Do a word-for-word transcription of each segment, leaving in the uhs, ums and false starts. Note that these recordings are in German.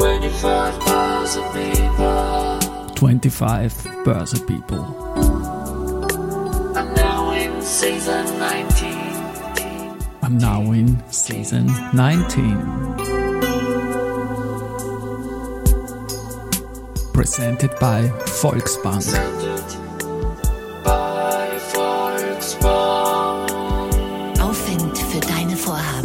twenty-five Börse People. twenty-five Börse People. I'm now in season nineteen. I'm now in season nineteen. Presented by Volksbank. Presented by Volksbank. Aufwind für deine Vorhaben.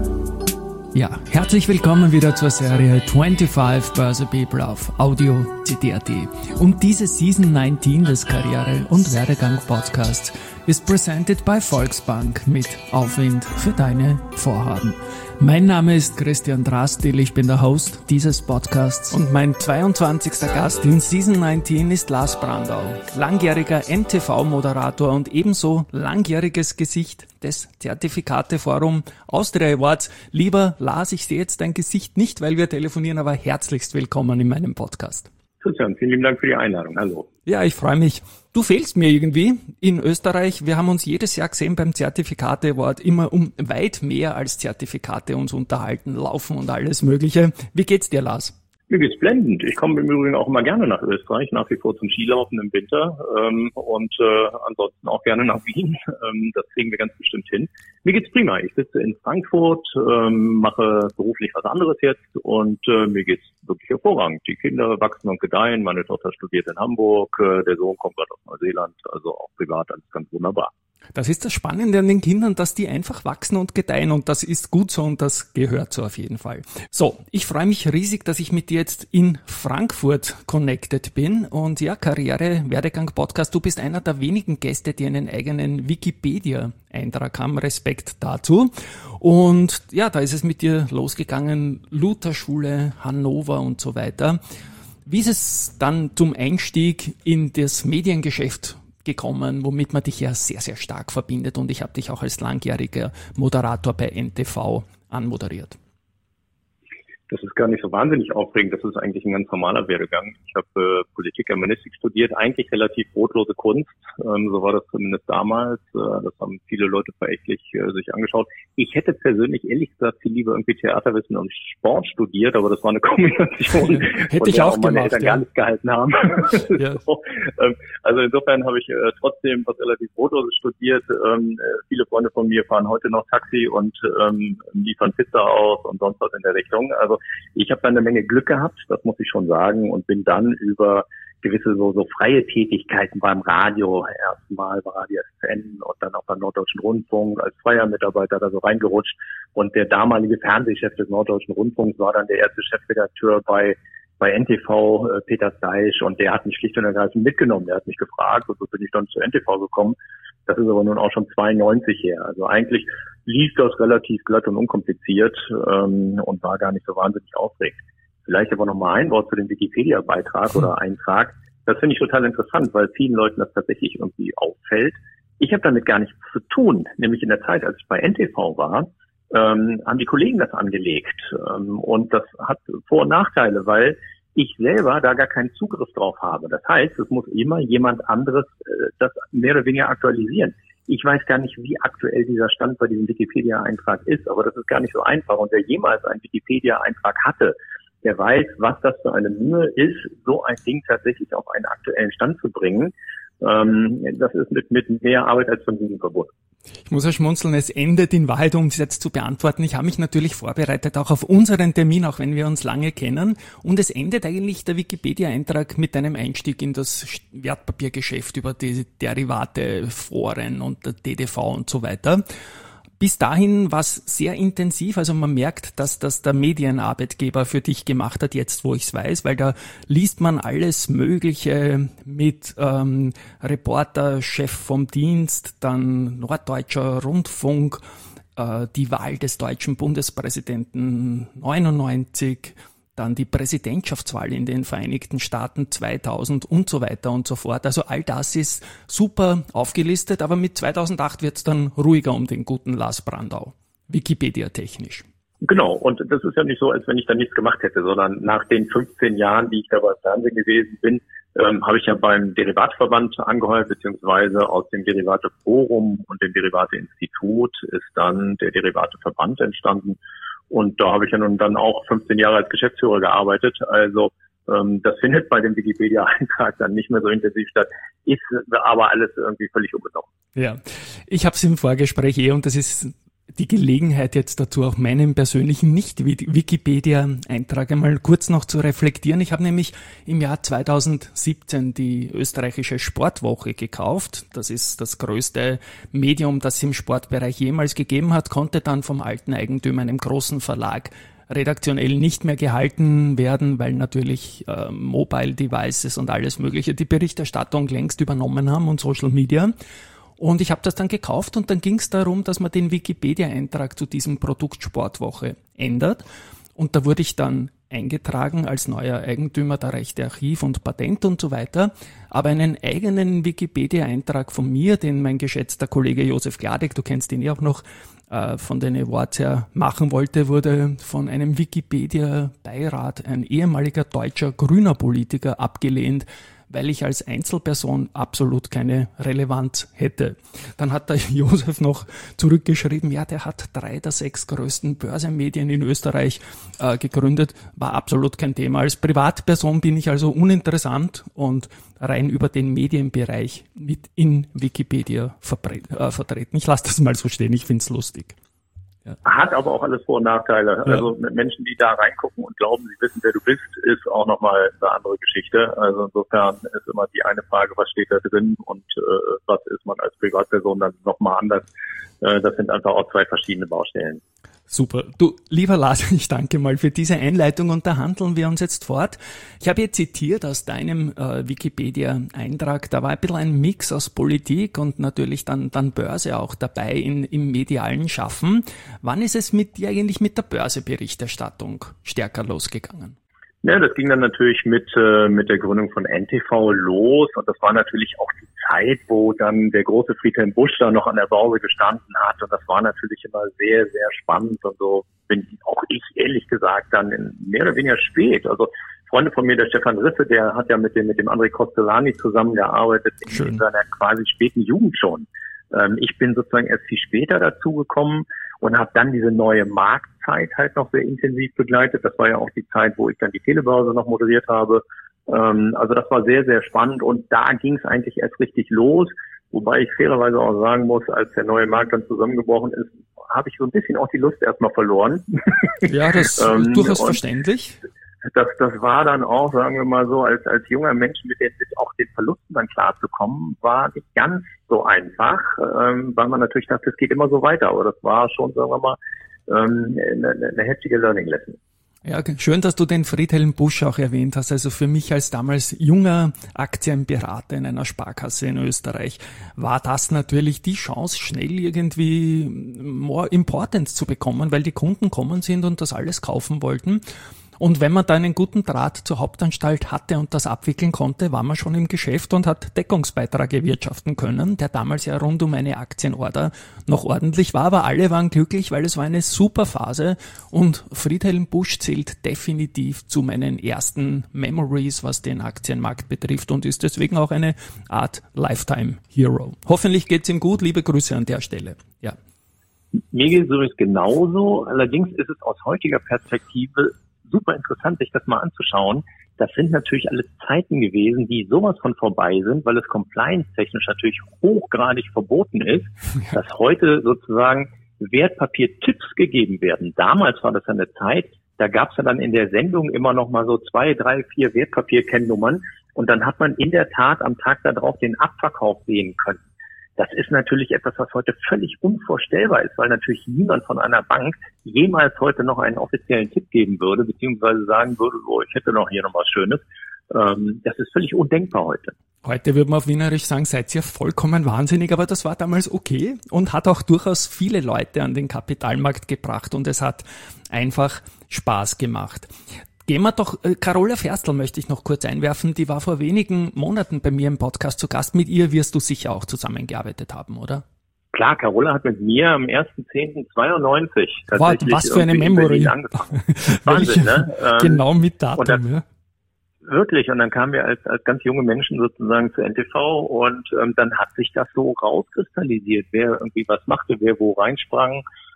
Ja, herzlich willkommen wieder zur Serie twenty-five Börse People auf Audio C D A T. Und diese Season neunzehn des Karriere- und Werdegang-Podcasts ist presented by Volksbank mit Aufwind für deine Vorhaben. Mein Name ist Christian Drastil, ich bin der Host dieses Podcasts und mein zweiundzwanzigster Gast in Season neunzehn ist Lars Brandau, langjähriger N T V-Moderator und ebenso langjähriges Gesicht des Zertifikate-Forum Austria Awards. Lieber Lars, ich sehe jetzt dein Gesicht nicht, weil wir telefonieren, aber herzlichst willkommen in meinem Podcast. Christian, vielen lieben Dank für die Einladung. Hallo. Ja, ich freue mich. Du fehlst mir irgendwie in Österreich. Wir haben uns jedes Jahr gesehen beim Zertifikate Award immer um weit mehr als Zertifikate uns unterhalten, laufen und alles Mögliche. Wie geht's dir, Lars? Mir geht's blendend. Ich komme im Übrigen auch immer gerne nach Österreich, nach wie vor zum Skilaufen im Winter ähm, und äh, ansonsten auch gerne nach Wien. Ähm, das kriegen wir ganz bestimmt hin. Mir geht's prima. Ich sitze in Frankfurt, ähm, mache beruflich was anderes jetzt und äh, mir geht's wirklich hervorragend. Die Kinder wachsen und gedeihen. Meine Tochter studiert in Hamburg, äh, der Sohn kommt gerade aus Neuseeland, also auch privat alles ganz wunderbar. Das ist das Spannende an den Kindern, dass die einfach wachsen und gedeihen und das ist gut so und das gehört so auf jeden Fall. So, ich freue mich riesig, dass ich mit dir jetzt in Frankfurt connected bin und ja, Karriere, Werdegang, Podcast, du bist einer der wenigen Gäste, die einen eigenen Wikipedia-Eintrag haben, Respekt dazu. Und ja, da ist es mit dir losgegangen, Lutherschule, Hannover und so weiter. Wie ist es dann zum Einstieg in das Mediengeschäft gekommen, womit man dich ja sehr, sehr stark verbindet und ich habe dich auch als langjähriger Moderator bei N T V anmoderiert. Das ist gar nicht so wahnsinnig aufregend. Das ist eigentlich ein ganz normaler Werdegang. Ich habe äh, Politik, Germanistik studiert, eigentlich relativ brotlose Kunst. Ähm, so war das zumindest damals. Äh, das haben viele Leute verächtlich äh, sich angeschaut. Ich hätte persönlich ehrlich gesagt viel lieber irgendwie Theaterwissen und Sport studiert, aber das war eine Kombination, hätte ich auch meine gemacht, Eltern ja. gar nicht gehalten haben. Ja. so, ähm, also insofern habe ich äh, trotzdem was relativ brotloses studiert. Ähm, äh, viele Freunde von mir fahren heute noch Taxi und ähm, liefern Pizza aus und sonst was in der Richtung. Also ich habe da eine Menge Glück gehabt, das muss ich schon sagen, und bin dann über gewisse so, so freie Tätigkeiten beim Radio, erstmal bei Radio S N und dann auch beim Norddeutschen Rundfunk als freier Mitarbeiter da so reingerutscht. Und der damalige Fernsehchef des Norddeutschen Rundfunks war dann der erste Chefredakteur bei bei N T V, äh, Peter Steisch, und der hat mich schlicht und ergreifend mitgenommen. Der hat mich gefragt und so bin ich dann zu N T V gekommen. Das ist aber nun auch schon zweiundneunzig her. Also eigentlich lief das relativ glatt und unkompliziert ähm, und war gar nicht so wahnsinnig aufregend. Vielleicht aber noch mal ein Wort zu dem Wikipedia-Beitrag oder Eintrag. Das finde ich total interessant, weil vielen Leuten das tatsächlich irgendwie auffällt. Ich habe damit gar nichts zu tun. Nämlich in der Zeit, als ich bei N T V war, ähm, haben die Kollegen das angelegt. Ähm, und das hat Vor- und Nachteile, weil ich selber da gar keinen Zugriff drauf habe. Das heißt, es muss immer jemand anderes äh, das mehr oder weniger aktualisieren. Ich weiß gar nicht, wie aktuell dieser Stand bei diesem Wikipedia-Eintrag ist, aber das ist gar nicht so einfach. Und wer jemals einen Wikipedia-Eintrag hatte, der weiß, was das für eine Mühe ist, so ein Ding tatsächlich auf einen aktuellen Stand zu bringen. Ähm, das ist mit, mit mehr Arbeit als Vergnügen verbunden. Ich muss ja schmunzeln, es endet in Wahrheit, um es jetzt zu beantworten. Ich habe mich natürlich vorbereitet, auch auf unseren Termin, auch wenn wir uns lange kennen. Und es endet eigentlich der Wikipedia-Eintrag mit einem Einstieg in das Wertpapiergeschäft über die Derivate, Foren und der D D V und so weiter. Bis dahin war es sehr intensiv, also man merkt, dass das der Medienarbeitgeber für dich gemacht hat, jetzt wo ich es weiß, weil da liest man alles Mögliche mit ähm, Reporter, Chef vom Dienst, dann Norddeutscher Rundfunk, äh, die Wahl des deutschen Bundespräsidenten neunundneunzig, dann die Präsidentschaftswahl in den Vereinigten Staaten zweitausend und so weiter und so fort. Also all das ist super aufgelistet, aber mit zweitausendacht wird es dann ruhiger um den guten Lars Brandau, Wikipedia-technisch. Genau, und das ist ja nicht so, als wenn ich da nichts gemacht hätte, sondern nach den fünfzehn Jahren, die ich da beim Fernsehen gewesen bin, ähm, habe ich ja beim Derivatverband angeheuert, beziehungsweise aus dem Derivateforum und dem Derivate-Institut ist dann der Derivateverband entstanden. Und da habe ich ja nun dann auch fünfzehn Jahre als Geschäftsführer gearbeitet. Also ähm, das findet bei dem Wikipedia-Eintrag dann nicht mehr so intensiv statt, ist aber alles irgendwie völlig unbenommen. Ja, ich habe es im Vorgespräch eh, und das ist die Gelegenheit jetzt dazu, auch meinen persönlichen Nicht-Wikipedia-Eintrag einmal kurz noch zu reflektieren. Ich habe nämlich im Jahr zweitausendsiebzehn die österreichische Sportwoche gekauft. Das ist das größte Medium, das es im Sportbereich jemals gegeben hat, konnte dann vom alten Eigentümer, einem großen Verlag, redaktionell nicht mehr gehalten werden, weil natürlich äh, Mobile Devices und alles Mögliche die Berichterstattung längst übernommen haben und Social Media. Und ich habe das dann gekauft und dann ging es darum, dass man den Wikipedia-Eintrag zu diesem Produkt Sportwoche ändert. Und da wurde ich dann eingetragen als neuer Eigentümer der Rechte, Archiv und Patent und so weiter. Aber einen eigenen Wikipedia-Eintrag von mir, den mein geschätzter Kollege Josef Gladek, du kennst ihn ja auch noch, äh, von den Awards her machen wollte, wurde von einem Wikipedia-Beirat, ein ehemaliger deutscher grüner Politiker, abgelehnt, weil ich als Einzelperson absolut keine Relevanz hätte. Dann hat der Josef noch zurückgeschrieben, ja, der hat drei der sechs größten Börsenmedien in Österreich äh, gegründet, war absolut kein Thema. Als Privatperson bin ich also uninteressant und rein über den Medienbereich mit in Wikipedia verbre- äh, vertreten. Ich lasse das mal so stehen, ich find's lustig. Ja. Hat aber auch alles Vor- und Nachteile. Ja. Also mit Menschen, die da reingucken und glauben, sie wissen, wer du bist, ist auch nochmal eine andere Geschichte. Also insofern ist immer die eine Frage, was steht da drin und äh, was ist man als Privatperson dann nochmal anders. Äh, das sind einfach auch zwei verschiedene Baustellen. Super. Du, lieber Lars, ich danke mal für diese Einleitung und da handeln wir uns jetzt fort. Ich habe jetzt zitiert aus deinem äh, Wikipedia-Eintrag, da war ein bisschen ein Mix aus Politik und natürlich dann dann Börse auch dabei in, im medialen Schaffen. Wann ist es mit dir eigentlich mit der Börseberichterstattung stärker losgegangen? Ja, das ging dann natürlich mit äh, mit der Gründung von N T V los und das war natürlich auch die Zeit, wo dann der große Friedhelm Busch da noch an der Börse gestanden hat und das war natürlich immer sehr, sehr spannend und so bin auch ich ehrlich gesagt dann in mehr oder weniger spät. Also Freunde von mir, der Stefan Risse, der hat ja mit dem mit dem André Costolani zusammengearbeitet in, in seiner quasi späten Jugend schon. Ähm, ich bin sozusagen erst viel später dazugekommen und habe dann diese neue Marktzeit halt noch sehr intensiv begleitet. Das war ja auch die Zeit, wo ich dann die Telebörse noch moderiert habe. Ähm, also das war sehr, sehr spannend und da ging es eigentlich erst richtig los. Wobei ich fairerweise auch sagen muss, als der neue Markt dann zusammengebrochen ist, habe ich so ein bisschen auch die Lust erstmal verloren. Ja, das ist ähm, durchaus verständlich. Das, das war dann auch, sagen wir mal so, als, als junger Mensch mit, den, mit auch den Verlusten dann klarzukommen, war nicht ganz so einfach, ähm, weil man natürlich dachte, es geht immer so weiter. Aber das war schon, sagen wir mal, ähm, eine, eine heftige Learning Lesson. Ja, schön, dass du den Friedhelm Busch auch erwähnt hast. Also für mich als damals junger Aktienberater in einer Sparkasse in Österreich war das natürlich die Chance, schnell irgendwie more Importance zu bekommen, weil die Kunden kommen sind und das alles kaufen wollten. Und wenn man da einen guten Draht zur Hauptanstalt hatte und das abwickeln konnte, war man schon im Geschäft und hat Deckungsbeitrag erwirtschaften können, der damals ja rund um eine Aktienorder noch ordentlich war. Aber alle waren glücklich, weil es war eine super Phase und Friedhelm Busch zählt definitiv zu meinen ersten Memories, was den Aktienmarkt betrifft und ist deswegen auch eine Art Lifetime Hero. Hoffentlich geht's ihm gut. Liebe Grüße an der Stelle. Ja. Mir geht es übrigens genauso. Allerdings ist es aus heutiger Perspektive super interessant, sich das mal anzuschauen. Das sind natürlich alles Zeiten gewesen, die sowas von vorbei sind, weil es compliance-technisch natürlich hochgradig verboten ist, ja, dass heute sozusagen Wertpapiertipps gegeben werden. Damals war das eine Zeit, da gab es ja dann in der Sendung immer noch mal so zwei, drei, vier Wertpapierkennnummern und dann hat man in der Tat am Tag darauf den Abverkauf sehen können. Das ist natürlich etwas, was heute völlig unvorstellbar ist, weil natürlich niemand von einer Bank jemals heute noch einen offiziellen Tipp geben würde, beziehungsweise sagen würde, so, ich hätte noch hier noch was Schönes. Ähm, das ist völlig undenkbar heute. Heute würde man auf Wienerisch sagen, seid ihr vollkommen wahnsinnig, aber das war damals okay und hat auch durchaus viele Leute an den Kapitalmarkt gebracht und es hat einfach Spaß gemacht. Gehen wir doch, äh, Carola Ferstl möchte ich noch kurz einwerfen, die war vor wenigen Monaten bei mir im Podcast zu Gast. Mit ihr wirst du sicher auch zusammengearbeitet haben, oder? Klar, Carola hat mit mir am ersten zehnten zweiundneunzig tatsächlich was für eine Memory. Angefangen. Wahnsinn, ne? Ähm, genau mit Datum, dann, ja. Wirklich, und dann kamen wir als als ganz junge Menschen sozusagen zu N T V und ähm, dann hat sich das so rauskristallisiert, wer irgendwie was machte, wer wo reinsprang.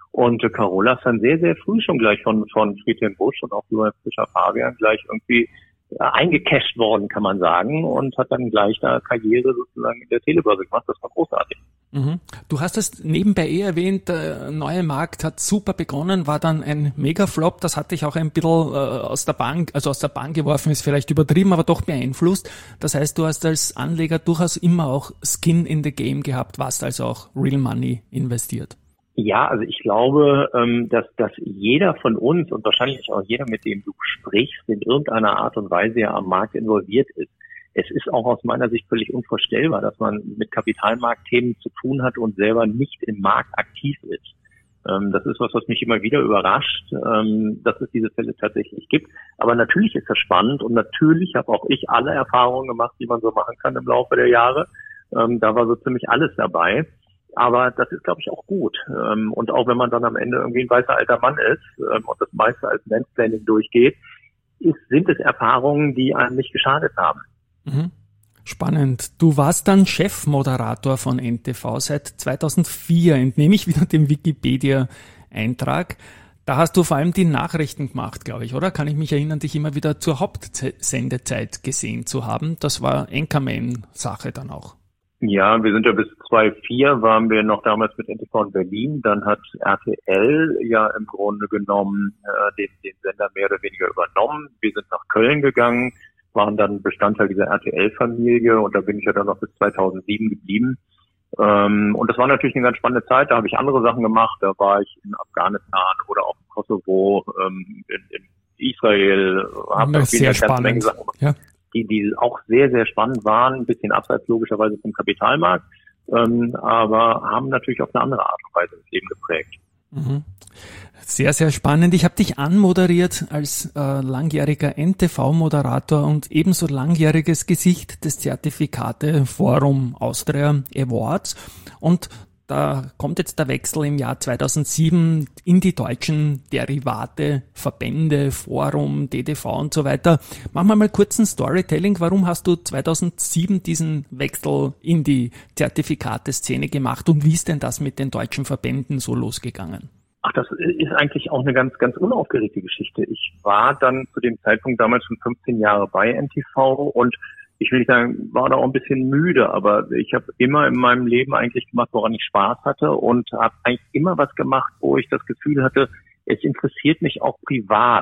Und äh, Carola ist dann sehr, sehr früh schon gleich von, von Friedhelm Busch und auch Johann Fischer Fabian gleich irgendwie äh, eingecasht worden, kann man sagen, und hat dann gleich da Karriere sozusagen in der Telebörse gemacht. Das war großartig. Mhm. Du hast es nebenbei eh erwähnt, der neue Markt hat super begonnen, war dann ein Megaflop, das hatte ich auch ein bisschen äh, aus der Bahn, also aus der Bahn geworfen, ist vielleicht übertrieben, aber doch beeinflusst. Das heißt, du hast als Anleger durchaus immer auch Skin in the Game gehabt, warst also auch Real Money investiert. Ja, also ich glaube, ähm, dass, dass jeder von uns und wahrscheinlich auch jeder, mit dem du sprichst, in irgendeiner Art und Weise ja am Markt involviert ist. Es ist auch aus meiner Sicht völlig unvorstellbar, dass man mit Kapitalmarktthemen zu tun hat und selber nicht im Markt aktiv ist. Ähm, das ist was, was mich immer wieder überrascht, ähm, dass es diese Fälle tatsächlich gibt. Aber natürlich ist das spannend und natürlich habe auch ich alle Erfahrungen gemacht, die man so machen kann im Laufe der Jahre. Ähm, da war so ziemlich alles dabei. Aber das ist, glaube ich, auch gut. Ähm, und auch wenn man dann am Ende irgendwie ein weißer alter Mann ist ähm, und das meiste als Mansplaining durchgeht, ist, sind es Erfahrungen, die einem nicht geschadet haben. Spannend. Du warst dann Chefmoderator von N T V seit zweitausendvier, entnehme ich wieder dem Wikipedia-Eintrag. Da hast du vor allem die Nachrichten gemacht, glaube ich, oder? Kann ich mich erinnern, dich immer wieder zur Hauptsendezeit gesehen zu haben. Das war Anchorman-Sache dann auch. Ja, wir sind ja bis zweitausendvier, waren wir noch damals mit N T V in Berlin. Dann hat R T L ja im Grunde genommen äh, den, den Sender mehr oder weniger übernommen. Wir sind nach Köln gegangen, waren dann Bestandteil dieser R T L-Familie und da bin ich ja dann noch bis zweitausendsieben geblieben. Ähm, und das war natürlich eine ganz spannende Zeit, da habe ich andere Sachen gemacht, da war ich in Afghanistan oder auch im Kosovo, ähm, in, in Israel, habe da eine ganze Menge Sachen gemacht, ja. die, die auch sehr, sehr spannend waren, ein bisschen abseits logischerweise vom Kapitalmarkt, ähm, aber haben natürlich auf eine andere Art und Weise das Leben geprägt. Mhm. Sehr, sehr spannend. Ich habe dich anmoderiert als äh, langjähriger N T V-Moderator und ebenso langjähriges Gesicht des Zertifikate Forum Austria Awards. Und da kommt jetzt der Wechsel im Jahr zweitausendsieben in die deutschen Derivate, Verbände, Forum, D D V und so weiter. Machen wir mal kurz ein Storytelling. Warum hast du zweitausendsieben diesen Wechsel in die Zertifikate-Szene gemacht und wie ist denn das mit den deutschen Verbänden so losgegangen? Ach, das ist eigentlich auch eine ganz, ganz unaufgeregte Geschichte. Ich war dann zu dem Zeitpunkt damals schon fünfzehn Jahre bei N T V und ich will nicht sagen, war da auch ein bisschen müde, aber ich habe immer in meinem Leben eigentlich gemacht, woran ich Spaß hatte und habe eigentlich immer was gemacht, wo ich das Gefühl hatte, es interessiert mich auch privat.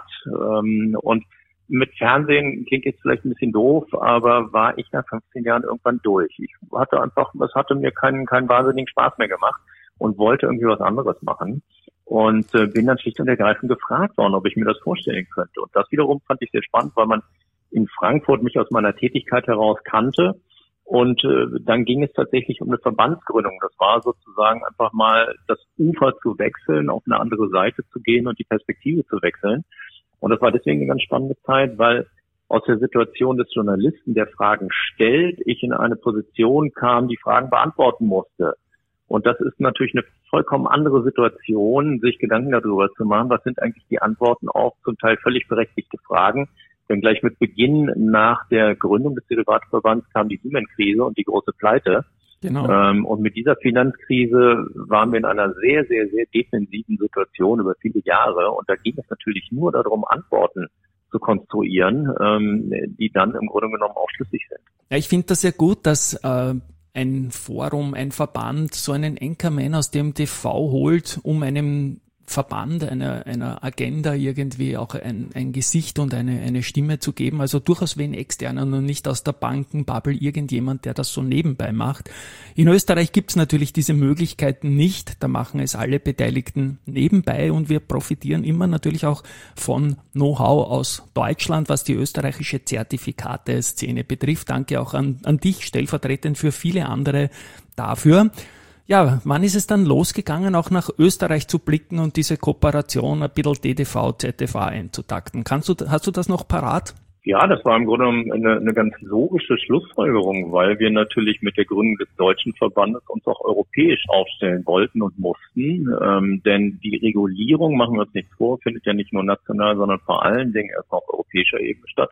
Und mit Fernsehen klingt jetzt vielleicht ein bisschen doof, aber war ich nach fünfzehn Jahren irgendwann durch. Ich hatte einfach, das hatte mir keinen, keinen wahnsinnigen Spaß mehr gemacht und wollte irgendwie was anderes machen. Und äh, bin dann schlicht und ergreifend gefragt worden, ob ich mir das vorstellen könnte. Und das wiederum fand ich sehr spannend, weil man in Frankfurt mich aus meiner Tätigkeit heraus kannte. Und äh, dann ging es tatsächlich um eine Verbandsgründung. Das war sozusagen einfach mal das Ufer zu wechseln, auf eine andere Seite zu gehen und die Perspektive zu wechseln. Und das war deswegen eine ganz spannende Zeit, weil aus der Situation des Journalisten, der Fragen stellt, ich in eine Position kam, die Fragen beantworten musste. Und das ist natürlich eine vollkommen andere Situation, sich Gedanken darüber zu machen, was sind eigentlich die Antworten auf zum Teil völlig berechtigte Fragen. Denn gleich mit Beginn nach der Gründung des Derivateverbands kam die Lehman-Krise und die große Pleite. Genau. Ähm, und mit dieser Finanzkrise waren wir in einer sehr, sehr, sehr defensiven Situation über viele Jahre. Und da ging es natürlich nur darum, Antworten zu konstruieren, ähm, die dann im Grunde genommen auch schlüssig sind. Ja, ich finde das sehr gut, dass äh ein Forum, ein Verband so einen Anchorman aus dem T V holt, um einem Verband, einer, einer Agenda irgendwie auch ein, ein Gesicht und eine, eine Stimme zu geben. Also durchaus wen externen und nicht aus der Bankenbubble irgendjemand, der das so nebenbei macht. In Österreich gibt's natürlich diese Möglichkeiten nicht. Da machen es alle Beteiligten nebenbei und wir profitieren immer natürlich auch von Know-how aus Deutschland, was die österreichische Zertifikate-Szene betrifft. Danke auch an, an dich, stellvertretend für viele andere dafür. Ja, wann ist es dann losgegangen, auch nach Österreich zu blicken und diese Kooperation ein bisschen D D V, Z T V einzutakten? Kannst du, hast du das noch parat? Ja, das war im Grunde eine, eine ganz logische Schlussfolgerung, weil wir natürlich mit der Gründung des deutschen Verbandes uns auch europäisch aufstellen wollten und mussten. Ähm, denn die Regulierung, machen wir uns nichts vor, findet ja nicht nur national, sondern vor allen Dingen erst auf europäischer Ebene statt.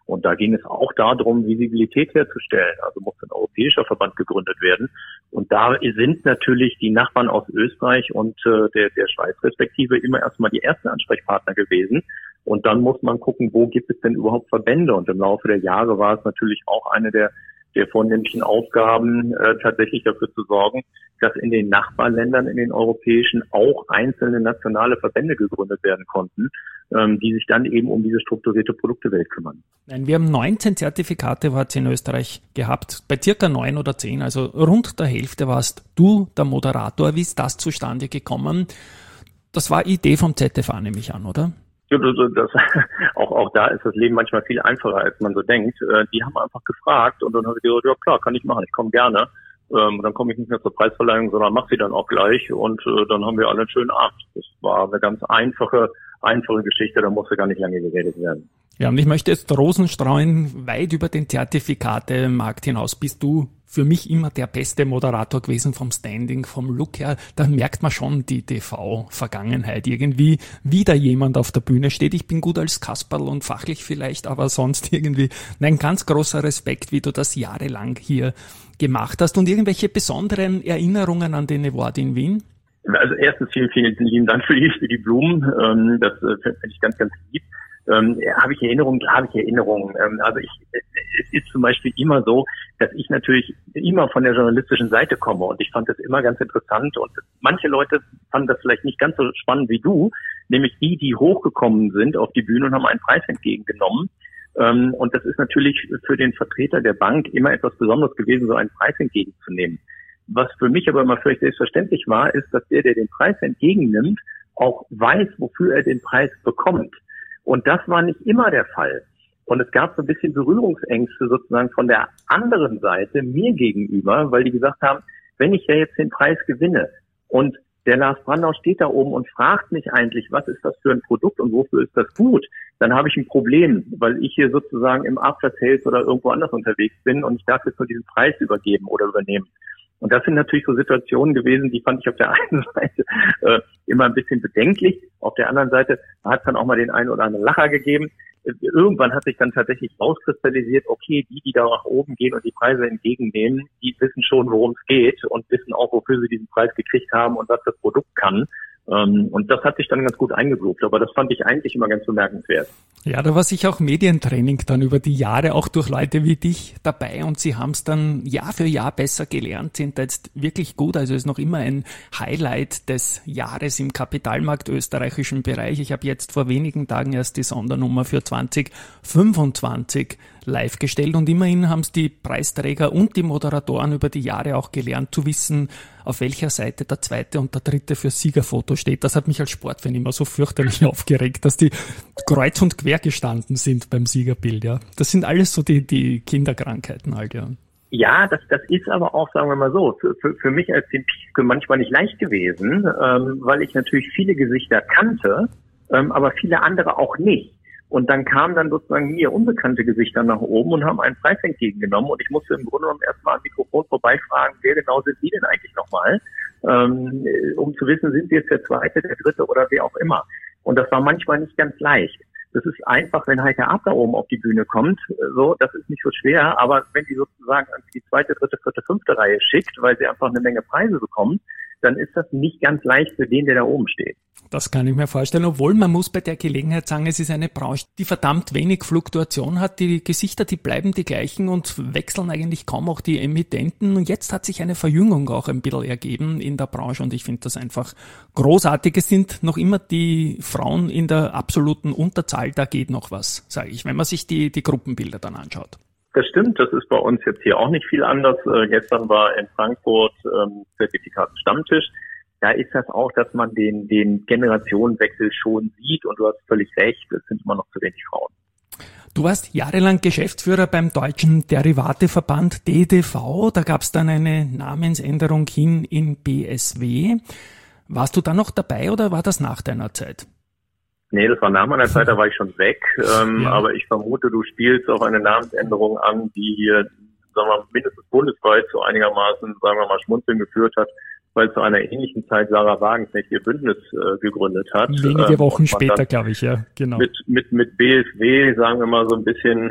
Und da ging es auch darum, Visibilität herzustellen. Also musste ein europäischer Verband gegründet werden. Und da sind natürlich die Nachbarn aus Österreich und äh, der, der Schweiz respektive immer erstmal die ersten Ansprechpartner gewesen. Und dann muss man gucken, wo gibt es denn überhaupt Verbände? Und im Laufe der Jahre war es natürlich auch eine der der vornehmlichen Aufgaben, äh, tatsächlich dafür zu sorgen, dass in den Nachbarländern, in den europäischen, auch einzelne nationale Verbände gegründet werden konnten, ähm, die sich dann eben um diese strukturierte Produktewelt kümmern. Nein, wir haben neunzehn Zertifikate W H C in Österreich gehabt, bei circa neun oder zehn, also rund der Hälfte warst du der Moderator. Wie ist das zustande gekommen? Das war Idee vom Z F A, nehme ich an, oder? Ja, das, das, auch, auch da ist das Leben manchmal viel einfacher, als man so denkt. Äh, die haben einfach gefragt und dann habe ich gesagt, ja klar, kann ich machen, ich komme gerne. Ähm, dann komme ich nicht mehr zur Preisverleihung, sondern mache sie dann auch gleich und äh, dann haben wir alle einen schönen Abend. Das war eine ganz einfache, einfache Geschichte, da musste gar nicht lange geredet werden. Ja, und ich möchte jetzt Rosen streuen, weit über den Zertifikatemarkt hinaus. Bist du für mich immer der beste Moderator gewesen vom Standing, vom Look her? Da merkt man schon die T V-Vergangenheit irgendwie, wie da jemand auf der Bühne steht. Ich bin gut als Kasperl und fachlich vielleicht, aber sonst irgendwie, nein, ganz großer Respekt, wie du das jahrelang hier gemacht hast. Und irgendwelche besonderen Erinnerungen an den Award in Wien? Also erstens vielen, vielen lieben Dank für die, für die Blumen. Ähm, das äh, finde ich ganz, ganz lieb. Ähm, habe ich Erinnerungen? Habe ich Erinnerungen. Ähm, also ich, es ist zum Beispiel immer so, dass ich natürlich immer von der journalistischen Seite komme und ich fand das immer ganz interessant und manche Leute fanden das vielleicht nicht ganz so spannend wie du, nämlich die, die hochgekommen sind auf die Bühne und haben einen Preis entgegengenommen. Ähm, und das ist natürlich für den Vertreter der Bank immer etwas Besonderes gewesen, so einen Preis entgegenzunehmen. Was für mich aber immer völlig selbstverständlich war, ist, dass der, der den Preis entgegennimmt, auch weiß, wofür er den Preis bekommt. Und das war nicht immer der Fall. Und es gab so ein bisschen Berührungsängste sozusagen von der anderen Seite mir gegenüber, weil die gesagt haben, wenn ich ja jetzt den Preis gewinne und der Lars Brandau steht da oben und fragt mich eigentlich, was ist das für ein Produkt und wofür ist das gut, dann habe ich ein Problem, weil ich hier sozusagen im After Sales oder irgendwo anders unterwegs bin und ich darf jetzt nur diesen Preis übergeben oder übernehmen. Und das sind natürlich so Situationen gewesen, die fand ich auf der einen Seite äh, immer ein bisschen bedenklich. Auf der anderen Seite hat es dann auch mal den einen oder anderen Lacher gegeben. Irgendwann hat sich dann tatsächlich rauskristallisiert, okay, die, die da nach oben gehen und die Preise entgegennehmen, die wissen schon, worum es geht und wissen auch, wofür sie diesen Preis gekriegt haben und was das Produkt kann. Und das hat sich dann ganz gut eingegroovt, aber das fand ich eigentlich immer ganz bemerkenswert. Ja, da war sicher auch Medientraining dann über die Jahre, auch durch Leute wie dich dabei und sie haben es dann Jahr für Jahr besser gelernt, sind da jetzt wirklich gut, also ist noch immer ein Highlight des Jahres im Kapitalmarkt österreichischen Bereich. Ich habe jetzt vor wenigen Tagen erst die Sondernummer für zwanzig fünfundzwanzig live gestellt und immerhin haben es die Preisträger und die Moderatoren über die Jahre auch gelernt zu wissen, auf welcher Seite der zweite und der dritte für Siegerfoto steht. Das hat mich als Sportfan immer so fürchterlich aufgeregt, dass die kreuz und quer gestanden sind beim Siegerbild. Ja, das sind alles so die die Kinderkrankheiten halt, ja. Ja, das, das ist aber auch, sagen wir mal so, für, für, für mich als den Piefke manchmal nicht leicht gewesen, ähm, weil ich natürlich viele Gesichter kannte, ähm, aber viele andere auch nicht. Und dann kamen dann sozusagen mir unbekannte Gesichter nach oben und haben einen Preis entgegengenommen. Und ich musste im Grunde genommen erstmal am Mikrofon vorbeifragen, wer genau sind Sie denn eigentlich nochmal? Ähm, um zu wissen, sind Sie jetzt der Zweite, der Dritte oder wer auch immer. Und das war manchmal nicht ganz leicht. Das ist einfach, wenn Heike Ab da oben auf die Bühne kommt, so, das ist nicht so schwer. Aber wenn die sozusagen die zweite, dritte, vierte, fünfte Reihe schickt, weil sie einfach eine Menge Preise bekommt, dann ist das nicht ganz leicht für den, der da oben steht. Das kann ich mir vorstellen, obwohl man muss bei der Gelegenheit sagen, es ist eine Branche, die verdammt wenig Fluktuation hat. Die Gesichter, die bleiben die gleichen und wechseln eigentlich kaum auch die Emittenten. Und jetzt hat sich eine Verjüngung auch ein bisschen ergeben in der Branche und ich finde das einfach großartig. Es sind noch immer die Frauen in der absoluten Unterzahl, da geht noch was, sage ich, wenn man sich die, die Gruppenbilder dann anschaut. Das stimmt, das ist bei uns jetzt hier auch nicht viel anders. Äh, gestern war in Frankfurt ähm, Zertifikaten-Stammtisch. Da ist das auch, dass man den, den Generationenwechsel schon sieht und du hast völlig recht, es sind immer noch zu wenig Frauen. Du warst jahrelang Geschäftsführer beim Deutschen Derivateverband D D V. Da gab es dann eine Namensänderung hin in B S W. Warst du da noch dabei oder war das nach deiner Zeit? Nee, das war nach meiner Zeit, da war ich schon weg. Ähm, ja. Aber ich vermute, du spielst auf eine Namensänderung an, die hier, sagen wir mal, mindestens bundesweit so einigermaßen, sagen wir mal, Schmunzeln geführt hat, weil zu einer ähnlichen Zeit Sarah Wagenknecht ihr Bündnis äh, gegründet hat. Wenige Wochen ähm, später, glaube ich, ja, genau. Mit, mit, mit B S W, sagen wir mal, so ein bisschen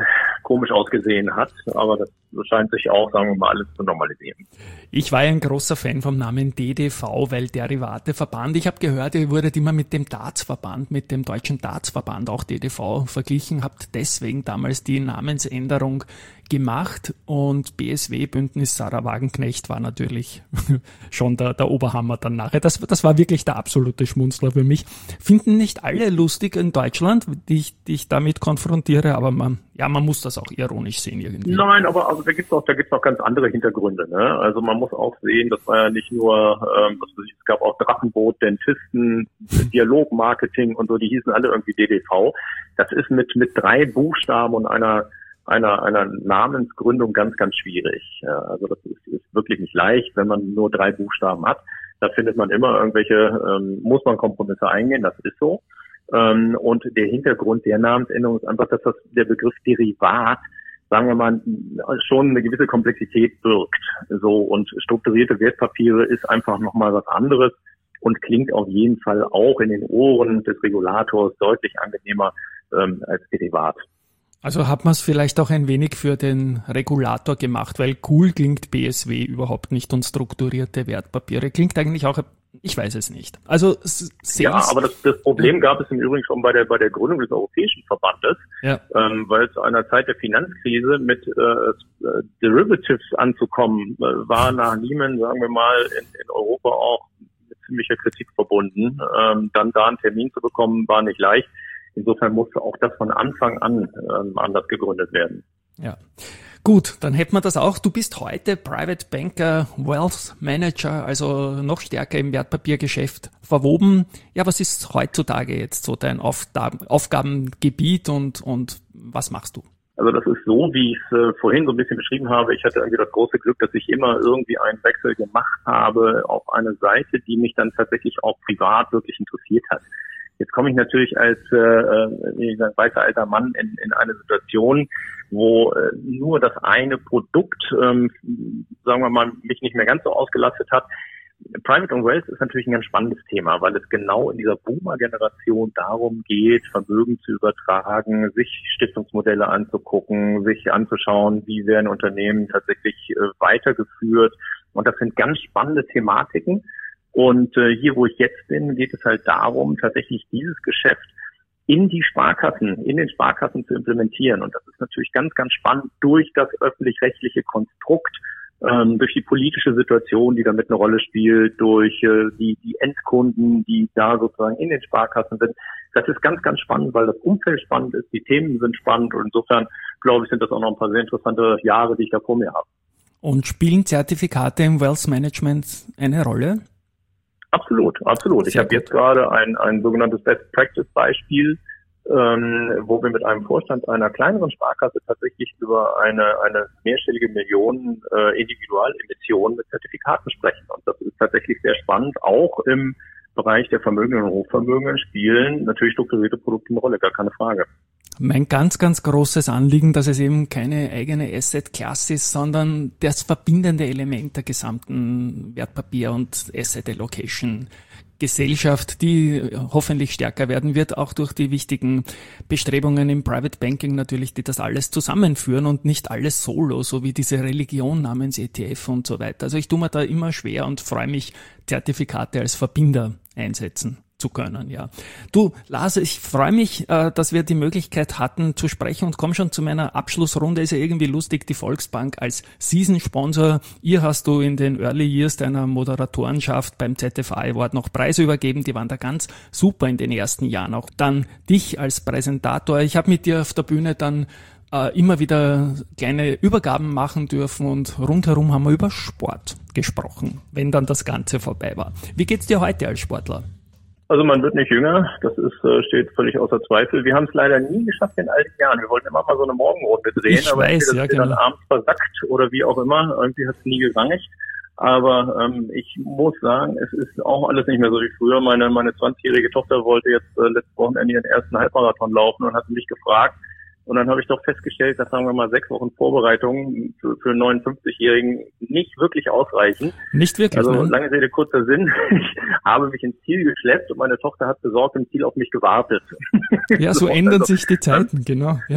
komisch ausgesehen hat, aber das scheint sich auch, sagen wir mal, alles zu normalisieren. Ich war ja ein großer Fan vom Namen D D V, weil Derivateverband. Ich habe gehört, ihr wurdet immer mit dem Dartsverband, mit dem Deutschen Dartsverband, auch D D V, verglichen, habt deswegen damals die Namensänderung gemacht und B S W, Bündnis Sarah Wagenknecht, war natürlich schon der, der Oberhammer dann nachher. Das, das war wirklich der absolute Schmunzler für mich. Finden nicht alle lustig in Deutschland, die ich, die ich damit konfrontiere, aber man, ja, man muss das auch ironisch sehen irgendwie. Nein, aber also da gibt's auch, da gibt's auch ganz andere Hintergründe, ne? Also man muss auch sehen, das war ja nicht nur, ähm, was weiß ich, es gab auch Drachenboot, Dentisten, Dialogmarketing und so, die hießen alle irgendwie D D V. Das ist mit mit drei Buchstaben und einer einer einer Namensgründung ganz, ganz schwierig. Ja, also das ist, ist wirklich nicht leicht, wenn man nur drei Buchstaben hat. Da findet man immer irgendwelche, ähm, muss man Kompromisse eingehen, das ist so. Ähm, und der Hintergrund der Namensänderung ist einfach, dass das der Begriff Derivat, sagen wir mal, schon eine gewisse Komplexität birgt. So, und strukturierte Wertpapiere ist einfach nochmal was anderes und klingt auf jeden Fall auch in den Ohren des Regulators deutlich angenehmer ähm, als Derivat. Also hat man es vielleicht auch ein wenig für den Regulator gemacht, weil cool klingt B S W überhaupt nicht und strukturierte Wertpapiere klingt eigentlich auch, ich weiß es nicht. Also ja, aber das, das Problem gab es im Übrigen schon bei der bei der Gründung des Europäischen Verbandes, ja. ähm, weil zu einer Zeit der Finanzkrise mit äh, Derivatives anzukommen, äh, war nach Lehman, sagen wir mal, in, in Europa auch mit ziemlicher Kritik verbunden. Ähm, dann da einen Termin zu bekommen, war nicht leicht. Insofern musste auch das von Anfang an ähm, anders gegründet werden. Ja, gut, dann hätten wir das auch. Du bist heute Private Banker, Wealth Manager, also noch stärker im Wertpapiergeschäft verwoben. Ja, was ist heutzutage jetzt so dein Aufgaben, Aufgabengebiet und, und was machst du? Also das ist so, wie ich es äh, vorhin so ein bisschen beschrieben habe. Ich hatte irgendwie das große Glück, dass ich immer irgendwie einen Wechsel gemacht habe auf eine Seite, die mich dann tatsächlich auch privat wirklich interessiert hat. Jetzt komme ich natürlich als äh, wie ich sage, weißer alter Mann in, in eine Situation, wo äh, nur das eine Produkt, ähm, sagen wir mal, mich nicht mehr ganz so ausgelastet hat. Private und Wealth ist natürlich ein ganz spannendes Thema, weil es genau in dieser Boomer-Generation darum geht, Vermögen zu übertragen, sich Stiftungsmodelle anzugucken, sich anzuschauen, wie werden Unternehmen tatsächlich äh, weitergeführt. Und das sind ganz spannende Thematiken. Und äh, hier, wo ich jetzt bin, geht es halt darum, tatsächlich dieses Geschäft in die Sparkassen, in den Sparkassen zu implementieren. Und das ist natürlich ganz, ganz spannend durch das öffentlich-rechtliche Konstrukt, ähm, durch die politische Situation, die damit eine Rolle spielt, durch äh, die, die Endkunden, die da sozusagen in den Sparkassen sind. Das ist ganz, ganz spannend, weil das Umfeld spannend ist, die Themen sind spannend und insofern, glaube ich, sind das auch noch ein paar sehr interessante Jahre, die ich da vor mir habe. Und spielen Zertifikate im Wealth Management eine Rolle? Absolut, absolut. Ich habe jetzt gerade ein, ein sogenanntes Best-Practice-Beispiel, ähm, wo wir mit einem Vorstand einer kleineren Sparkasse tatsächlich über eine, eine mehrstellige Millionen äh, Individualemissionen mit Zertifikaten sprechen. Und das ist tatsächlich sehr spannend. Auch im Bereich der Vermögen und Hochvermögen spielen natürlich strukturierte Produkte eine Rolle, gar keine Frage. Mein ganz, ganz großes Anliegen, dass es eben keine eigene Asset-Class ist, sondern das verbindende Element der gesamten Wertpapier- und Asset-Allocation-Gesellschaft, die hoffentlich stärker werden wird, auch durch die wichtigen Bestrebungen im Private Banking natürlich, die das alles zusammenführen und nicht alles solo, so wie diese Religion namens E T F und so weiter. Also ich tue mir da immer schwer und freue mich, Zertifikate als Verbinder einsetzen zu können, ja. Du, Lars, ich freue mich, äh, dass wir die Möglichkeit hatten zu sprechen und komme schon zu meiner Abschlussrunde. Ist ja irgendwie lustig, die Volksbank als Season-Sponsor. Ihr hast du in den Early Years deiner Moderatorenschaft beim Z F A Award noch Preise übergeben. Die waren da ganz super in den ersten Jahren. Auch dann dich als Präsentator. Ich habe mit dir auf der Bühne dann äh, immer wieder kleine Übergaben machen dürfen und rundherum haben wir über Sport gesprochen, wenn dann das Ganze vorbei war. Wie geht's dir heute als Sportler? Also man wird nicht jünger, das ist steht völlig außer Zweifel. Wir haben es leider nie geschafft in all den Jahren. Wir wollten immer mal so eine Morgenrunde drehen, ich aber weiß, das ja, ist genau. dann abends versackt oder wie auch immer. Irgendwie hat es nie gerangigt. Aber ähm, ich muss sagen, es ist auch alles nicht mehr so wie früher. Meine meine zwanzigjährige Tochter wollte jetzt äh, letztes Wochenende ihren ersten Halbmarathon laufen und hat mich gefragt. Und dann habe ich doch festgestellt, dass, sagen wir mal, sechs Wochen Vorbereitung für, für einen neunundfünfzigjährigen nicht wirklich ausreichen. Nicht wirklich, Also ne? lange Rede, kurzer Sinn. Ich habe mich ins Ziel geschleppt und meine Tochter hat besorgt im Ziel auf mich gewartet. Ja, so, so ändern also, sich die Zeiten, genau. Ja.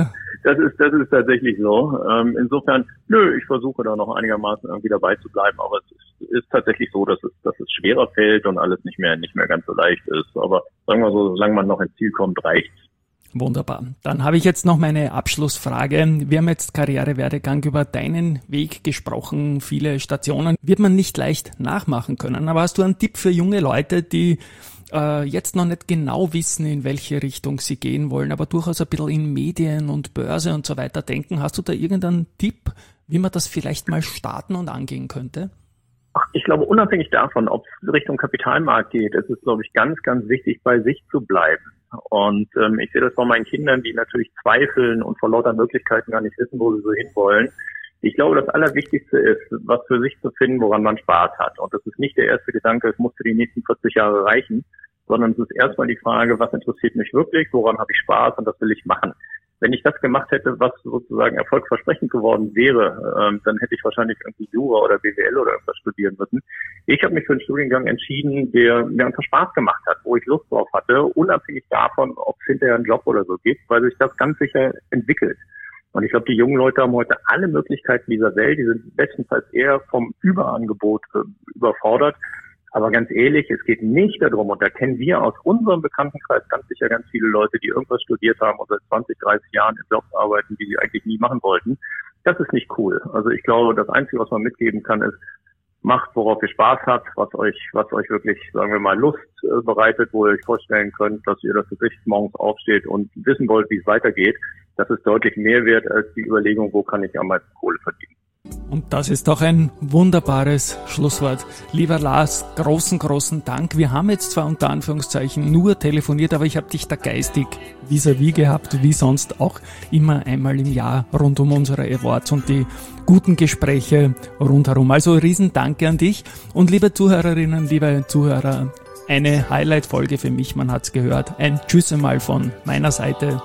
Das ist, das ist tatsächlich so. Ähm, insofern, nö, ich versuche da noch einigermaßen irgendwie dabei zu bleiben, aber es ist, ist tatsächlich so, dass es, dass es schwerer fällt und alles nicht mehr, nicht mehr ganz so leicht ist. Aber sagen wir so, solange man noch ins Ziel kommt, reicht's. Wunderbar. Dann habe ich jetzt noch meine Abschlussfrage. Wir haben jetzt Karrierewerdegang über deinen Weg gesprochen. Viele Stationen wird man nicht leicht nachmachen können. Aber hast du einen Tipp für junge Leute, die äh, jetzt noch nicht genau wissen, in welche Richtung sie gehen wollen, aber durchaus ein bisschen in Medien und Börse und so weiter denken? Hast du da irgendeinen Tipp, wie man das vielleicht mal starten und angehen könnte? Ich glaube, unabhängig davon, ob es Richtung Kapitalmarkt geht, ist es, glaube ich, ganz, ganz wichtig, bei sich zu bleiben. Und ähm, ich sehe das bei meinen Kindern, die natürlich zweifeln und vor lauter Möglichkeiten gar nicht wissen, wo sie so hinwollen. Ich glaube, das Allerwichtigste ist, was für sich zu finden, woran man Spaß hat. Und das ist nicht der erste Gedanke, es muss für die nächsten vierzig Jahre reichen, sondern es ist erstmal die Frage, was interessiert mich wirklich, woran habe ich Spaß und was will ich machen. Wenn ich das gemacht hätte, was sozusagen erfolgversprechend geworden wäre, ähm, dann hätte ich wahrscheinlich irgendwie Jura oder B W L oder irgendwas studieren müssen. Ich habe mich für einen Studiengang entschieden, der mir einfach Spaß gemacht hat, wo ich Lust drauf hatte, unabhängig davon, ob es hinterher einen Job oder so gibt, weil sich das ganz sicher entwickelt. Und ich glaube, die jungen Leute haben heute alle Möglichkeiten dieser Welt, die sind bestenfalls eher vom Überangebot äh, überfordert. Aber ganz ehrlich, es geht nicht darum, und da kennen wir aus unserem Bekanntenkreis ganz sicher ganz viele Leute, die irgendwas studiert haben und seit zwanzig, dreißig Jahren in Jobs arbeiten, die sie eigentlich nie machen wollten. Das ist nicht cool. Also ich glaube, das Einzige, was man mitgeben kann, ist, macht, worauf ihr Spaß habt, was euch, was euch wirklich, sagen wir mal, Lust äh, bereitet, wo ihr euch vorstellen könnt, dass ihr das Gesicht morgens aufsteht und wissen wollt, wie es weitergeht. Das ist deutlich mehr wert als die Überlegung, wo kann ich am meisten Kohle verdienen. Und das ist doch ein wunderbares Schlusswort. Lieber Lars, großen, großen Dank. Wir haben jetzt zwar unter Anführungszeichen nur telefoniert, aber ich habe dich da geistig vis-à-vis gehabt, wie sonst auch immer einmal im Jahr rund um unsere Awards und die guten Gespräche rundherum. Also riesen Danke an dich und liebe Zuhörerinnen, liebe Zuhörer, eine Highlight-Folge für mich, man hat's gehört. Ein Tschüss einmal von meiner Seite.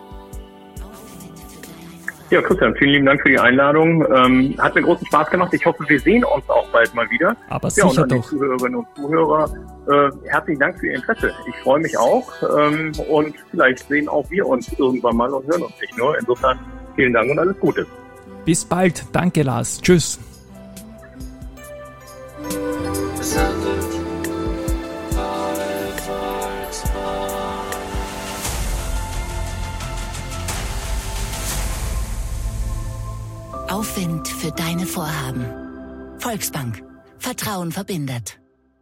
Ja, Christian, vielen lieben Dank für die Einladung. Ähm, hat mir großen Spaß gemacht. Ich hoffe, wir sehen uns auch bald mal wieder. Aber ja, sicher und an die doch. Zuhörerinnen und Zuhörer, äh, herzlichen Dank für Ihr Interesse. Ich freue mich auch ähm, und vielleicht sehen auch wir uns irgendwann mal und hören uns nicht nur. Insofern vielen Dank und alles Gute. Bis bald. Danke, Lars. Tschüss. Presented by Volkswagen. Aufwind für deine Vorhaben. Volksbank. Vertrauen verbindet.